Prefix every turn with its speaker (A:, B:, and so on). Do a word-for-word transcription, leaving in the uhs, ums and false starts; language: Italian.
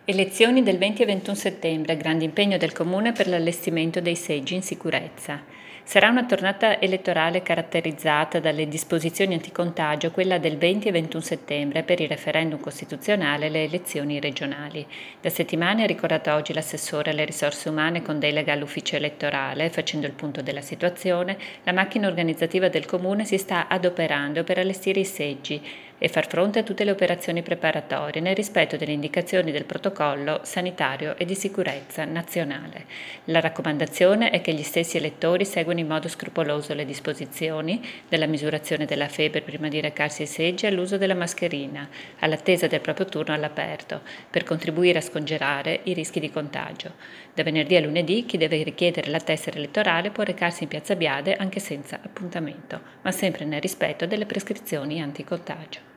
A: Elezioni del venti e ventuno settembre, grande impegno del Comune per l'allestimento dei seggi in sicurezza. Sarà una tornata elettorale caratterizzata dalle disposizioni anticontagio, quella del venti e ventuno settembre per il referendum costituzionale e le elezioni regionali. Da settimane ha ricordato oggi l'assessore alle risorse umane con delega all'ufficio elettorale, facendo il punto della situazione, la macchina organizzativa del Comune si sta adoperando per allestire i seggi e far fronte a tutte le operazioni preparatorie nel rispetto delle indicazioni del protocollo sanitario e di sicurezza nazionale. La raccomandazione è che gli stessi elettori seguano in modo scrupoloso le disposizioni della misurazione della febbre prima di recarsi ai seggi e all'uso della mascherina, all'attesa del proprio turno all'aperto, per contribuire a scongiurare i rischi di contagio. Da venerdì a lunedì chi deve richiedere la tessera elettorale può recarsi in Piazza Biade anche senza appuntamento, ma sempre nel rispetto delle prescrizioni anticontagio.